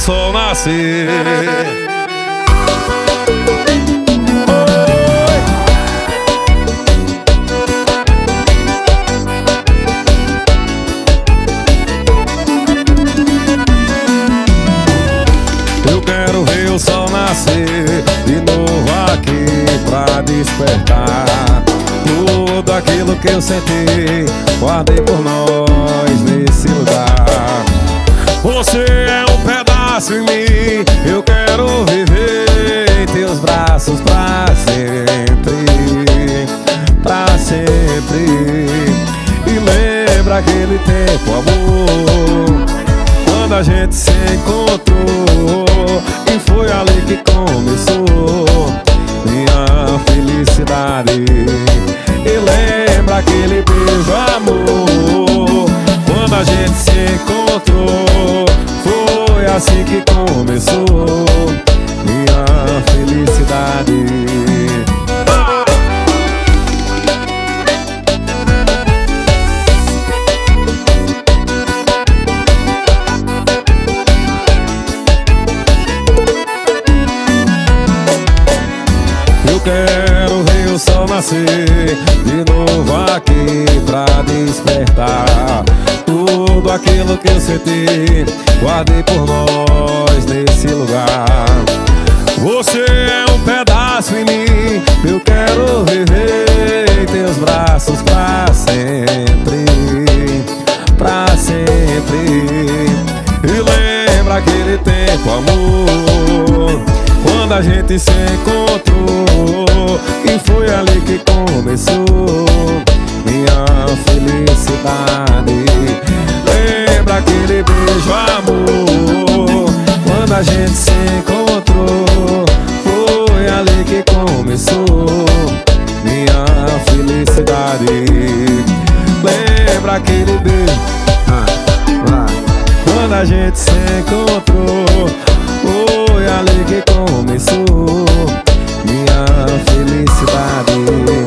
sol nascer. Eu quero ver o sol nascer de novo aqui pra despertar tudo aquilo que eu senti, guardei por nós nesse lugar. Você é um pedaço em mim, eu quero viver em teus braços pra sempre, pra sempre. E lembra aquele tempo, amor, quando a gente se encontrou, e foi ali que começou minha felicidade. E lembra aquele beijo, amor, quando a gente se encontrou, foi assim que começou minha felicidade. Eu quero ver o sol nascer de novo aqui pra despertar tudo aquilo que eu senti, guardei por nós nesse lugar. Você é um pedaço em mim, eu quero viver em teus braços pra sempre, pra sempre. E lembra aquele tempo, amor, quando a gente se encontrou, e foi ali que começou minha felicidade. Lembra aquele beijo, amor, quando a gente se encontrou, foi ali que começou minha felicidade. Lembra aquele beijo, quando a gente se encontrou, foi ali que começou minha felicidade.